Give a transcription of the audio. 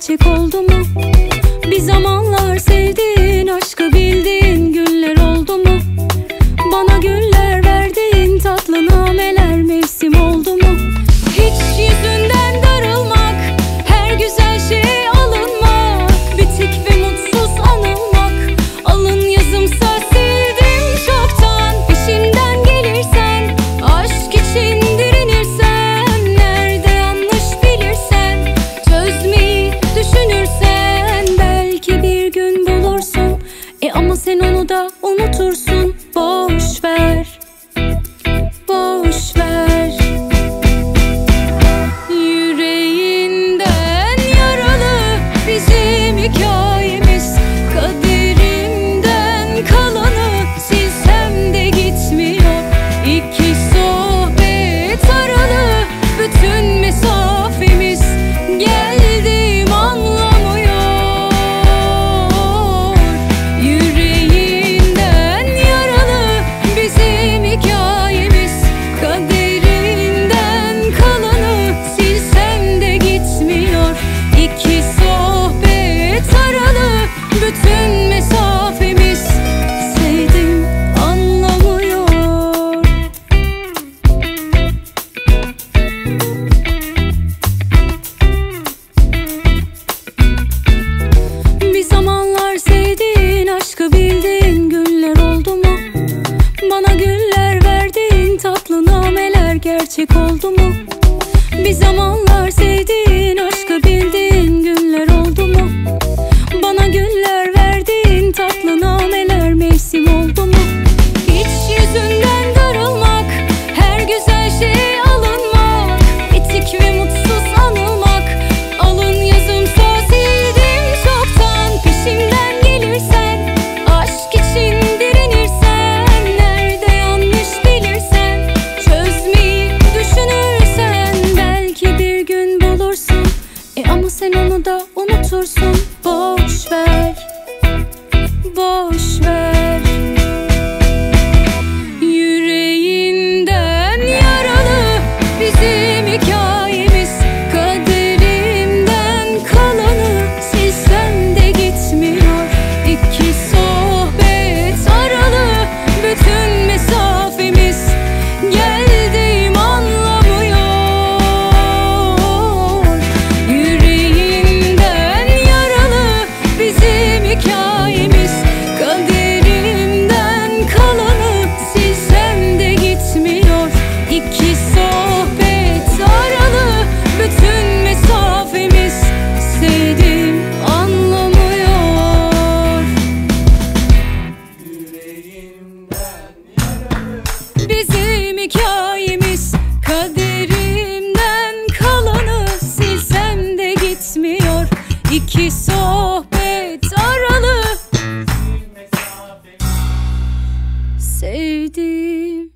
gerçek oldu mu? Bir zamanlar sevdiğin, aşkı bildiğin günler oldu mu? Bana güller verdiğin tatlı nameler mevsim oldu mu? Hiç yüzünden darılmak, her güzel şeye alınmak, bitik ve mutsuz anılmak, alın yazımsa sildim çoktan. Peşimden gelirsen, aşk için direnirsen, nerede yanlış bilirsen, çözmeyi düşünürsen, belki bir gün bulursun. Ama sen onu da unutursun. Boş ver, boş ver. Yüreğinden yaralı bizim hikayemiz, kaderimden kalanı silsem de gitmiyor. İki sohbet aralı bütün mesafemiz, geldiğim anlamıyor. Yüreğinden yaralı bizim hikayemiz, kaderimden kalanı silsem de gitmiyor. İki sohbet aralı bütün mesafemiz, sevdim anlamıyor. Bir zamanlar sevdiğin, aşkı bildiğin günler oldu mu? Bana güller verdiğin tatlı nameler gerçek oldu mu? Bir zamanlar sevdiğin, aşkı bildiğin günler oldu mu? Bana güller verdiğin tatlı nameler mevsim oldu mu? Hiç yüzünden darılmak, her güzel şeye alınmak, etik ve mutsuz anılmak, alın yazımsa sildim çoktan. Peşimden gelirsen, aşk için direnirsen, nerede yanlış bilirsen, çözmeyi düşünürsen, belki bir gün bulursun. Ama sen onu da unutursun. Boş ver, boş ver. Yüreğinden yaralı bizim hikayemiz, kaderimden kalanı silsem de gitmiyor. İki sohbet aralı bütün mesafemiz, geldiğim anlamıyor. Yüreğinden yaralı bizim hikayemiz, kaderimden kalanı silsem de gitmiyor. İki sohbet aralı bütün mesafemiz, sevdim anlamıyor. Bizim hikayemiz, kaderimden kalanı silsem de gitmiyor. İki sohbet aralı sevdim.